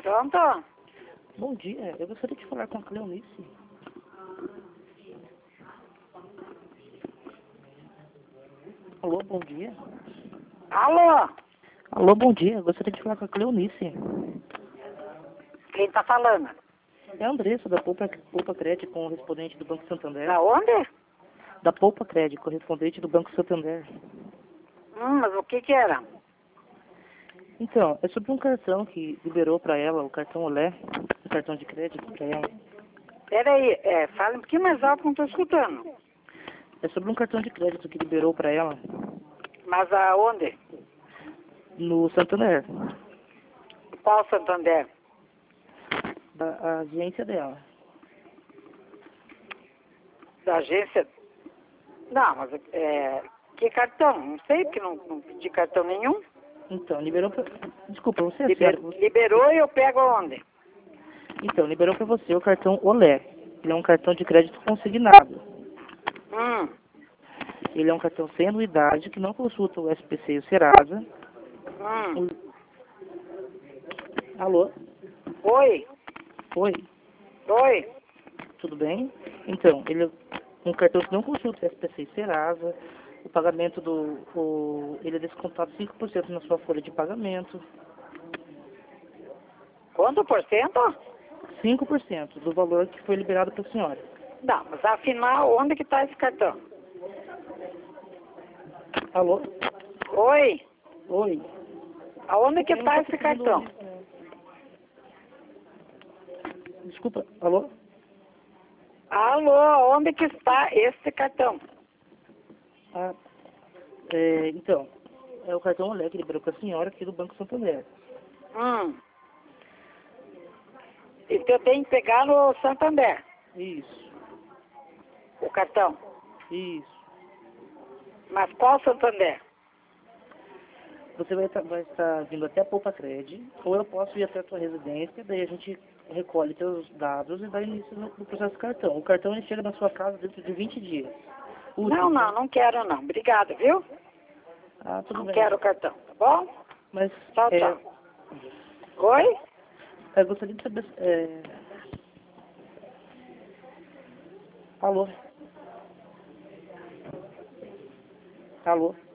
Pronto? Bom dia, eu gostaria de falar com a Cleonice. Alô, bom dia. Alô? Alô, bom dia, eu gostaria de falar com a Cleonice. Quem tá falando? É a Andressa, da Poupa Crédito, correspondente do Banco Santander. Da onde? Da Poupa Crédito, correspondente do Banco Santander. Mas o que era? Então, é sobre um cartão que liberou para ela, o cartão Olé, o cartão de crédito para ela. Peraí, fala um pouquinho mais alto, não tô escutando. É sobre um cartão de crédito que liberou para ela Mas aonde? no Santander, Qual Santander? da agência dela. Da agência? Não, mas que cartão? Não sei, porque não pedi cartão nenhum. Então, liberou pra... Desculpa, você é sério. Liberou e eu pego aonde? Então, liberou para você o cartão Olé. Ele é um cartão de crédito consignado. Hum. Ele é um cartão sem anuidade, que não consulta o SPC e o Serasa. Alô? Oi? Oi? Oi? Tudo bem? Então, ele é um cartão que não consulta o SPC e Serasa. O pagamento ele é descontado 5% na sua folha de pagamento. Quanto por cento? 5% do valor que foi liberado para a senhora. Não, mas afinal, onde que tá esse cartão? Alô? Oi? Oi? Aonde que Eu não tá tô esse conseguindo cartão? ouvir. Desculpa, alô? Alô, onde que está esse cartão? Ah, então, é o cartão Olé que liberou para a senhora aqui do Banco Santander. Então eu tenho que pegar no Santander, Isso, o cartão. isso. Mas qual Santander? Você vai estar vindo até a Poupa Crédito, ou eu posso ir até a sua residência, daí a gente recolhe seus dados e dá início no processo do cartão. O cartão ele chega na sua casa dentro de 20 dias. Úteis, né? Não quero não. Obrigado, viu? Ah, tudo Não bem. quero o cartão, tá bom? Mas, Tchau, tchau. Oi? eu gostaria de saber... Alô? Alô?